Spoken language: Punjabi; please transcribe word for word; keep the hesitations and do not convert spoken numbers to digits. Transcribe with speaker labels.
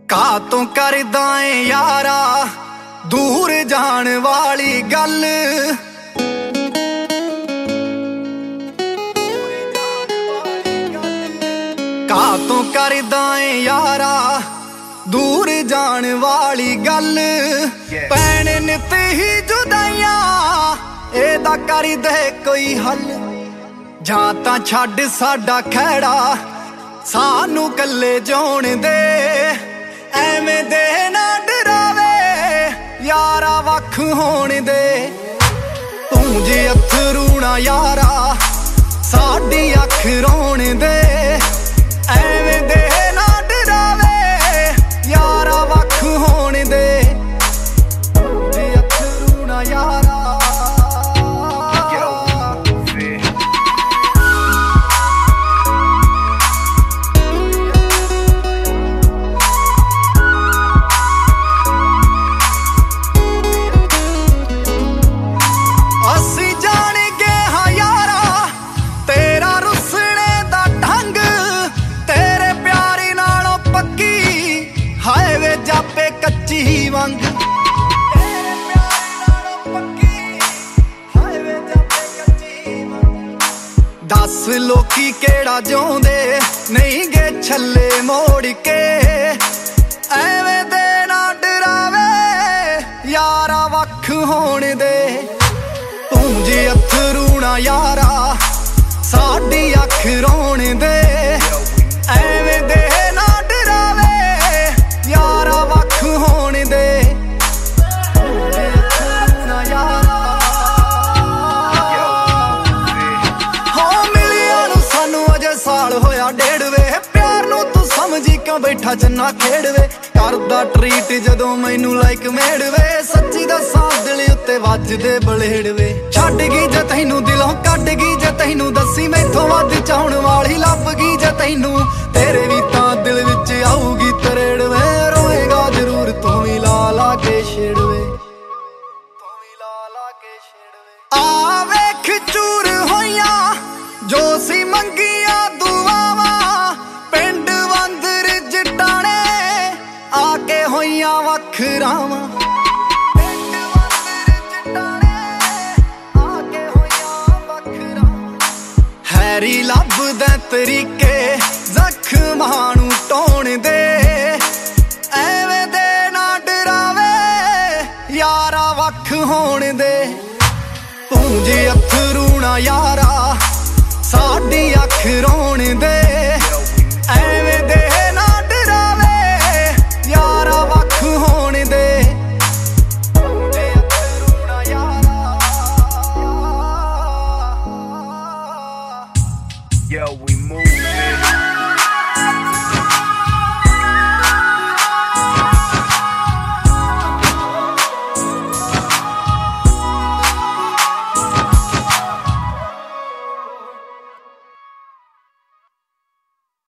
Speaker 1: ਕਾਤੋਂ ਕਰਦਾ ਏ ਯਾਰਾ ਦੂਰ ਜਾਣ ਵਾਲੀ ਗੱਲ। ਕਾਤੋਂ ਕਰਦਾ ਏ ਯਾਰਾ ਦੂਰ ਜਾਣ ਵਾਲੀ ਗੱਲ। ਪੈਣ ਨਿਤ ਹੀ ਜੁਦਾਈਆਂ ਇਹਦਾ ਕਰ ਦੇ ਕੋਈ ਹੱਲ। ਜਾਂ ਤਾਂ ਛੱਡ ਸਾਡਾ ਖਹਿੜਾ ਸਾਨੂੰ ਕੱਲੇ ਜਿਉਣ ਦੇ। ਐਵੇਂ ਦੇ ਨਾ ਡਰਾਵੇ ਯਾਰਾ ਵੱਖ ਹੋਣ ਦੇ। ਤੂੰ ਜੇ ਅਥਰੂ ਨਾ ਯਾਰਾ ਸਾਡੀ ਅੱਖ ਰੋਣ ਦੇ। ਐਵੇਂ ਦੇ ਨਾ ਡਰਾਵੇ ਯਾਰਾ ਵੱਖ ਹੋਣ ਦੇ। ਤੂੰ ਜੇ ਅਥਰੂ ਨਾ ਯਾਰਾ ਕੱਚੀ ਵਾਂਗ। ਤੇਰੇ ਪਿਆਰ ਨਾਲੋਂ ਪੱਕੀ ਹਾਈਵੇ ਜਾਪੇ ਕੱਚੀ ਵਾਂਗ। ਦੱਸ ਲੋਕੀ ਕਿਹੜਾ ਜਿਉਂਦੇ ਨਹੀਂ ਗੇ ਛੱਲੇ ਮੋੜ ਕੇ। ਐਵੇਂ ਦੇ ਨਾ ਡਰਾਵੇ ਯਾਰਾ ਵੱਖ ਹੋਣ ਦੇ। ਤੂੰ ਜੇ ਅਥਰੂ ਨਾ ਯਾਰਾ ਸਾਡੀ ਅੱਖ ਰੋਣ ਦੇ। ਐਵੇਂ ਦੇ ਨਾ ਡਰਾਵੇ ਯਾਰਾ ਵੱਖ ਹੋਣ ਦੇ। ਨਾ ਯਾਰਾ ਹੋ ਮਿਲਿਆ ਨੂੰ ਸਾਨੂੰ ਅਜੇ ਸਾਲ ਹੋਇਆ ਡੇਢ ਵੇ। ਪਿਆਰ ਨੂੰ ਤੂੰ ਸਮਝੀ ਕਿਉਂ ਬੈਠਾ ਚੰਨਾ ਖੇਡਵੇ। ਕਰਦਾ ਟਰੀਟ ਜਦੋਂ ਮੈਨੂੰ ਲਾਈਕ ਮੇੜਵੇ। ਸੱਚੀ ਦੱਸਾਂ ਦਿਲ ਉੱਤੇ ਵੱਜਦੇ ਬਲੇੜਵੇ। ਛੱਡ ਗਈ ਜੇ ਤੈਨੂੰ ਦਿਲੋਂ ਕੱਢ ਗਈ ਜੇ ਤੈਨੂੰ ਦੱਸੀ ਮੈਥੋਂ ਵੱਧ ਚਾਹੁਣ ਵਾਲੀ ਲੱਭ ਗਈ ਜੇ ਤੈਨੂੰ। ਤੇਰੇ ਵੀ ਤਾਂ ਦਿਲ ਵਿੱਚ ਆਊਗੀ ਤਰੇੜਵੇ। ਰੋਏਗਾ ਜ਼ਰੂਰ ਤੂੰ ਵੀ ਲਾ ਲਾ ਕੇ ਛੇੜਵੇ। ਤੂੰ ਵੀ ਲਾ ਲਾ ਕੇ ਛੇੜਵੇ। ਆ ਵੇਖ ਚੂਰ ਹੋਈਆਂ ਜੋ ਸੀ ਮੰਗੀਆਂ ਦੁਆਵਾਂ। ਪਿੰਡ ਵੰਦਰ ਜਟਾਣੇ ਆ ਕੇ ਹੋਈਆਂ ਵੱਖ ਰਾਵਾਂ। ਪਿੰਡ ਵੰਦਰ ਜਟਾਣੇ ਆ ਕੇ ਹੋਈਆਂ ਵੱਖ ਰਾਵਾਂ। ਹੈਰੀ ਲੱਭਦਾ ਤਰੀਕੇ ਜ਼ਖਮਾਂ ਨੂੰ ਢਾਉਣ ਦੇ। ਐਵੇਂ ਦੇ ਨਾ ਡਰਾਵੇ ਯਾਰਾ ਵੱਖ ਹੋਣ ਦੇ। ਤੂੰ ਜੇ ਅਥਰੂ ਨਾ ਯਾਰਾ ਸਾਡੀ ਅੱਖ ਰੋਣ ਦੇ। ਐਵੇਂ ਦੇ ਨਾ ਡਰਾਵੇ ਯਾਰਾ ਵੱਖ ਹੋਣ ਦੇ। ਤੂੰ ਜੇ ਅਥਰੂ ਨਾ ਯਾਰਾ
Speaker 2: Yo, we move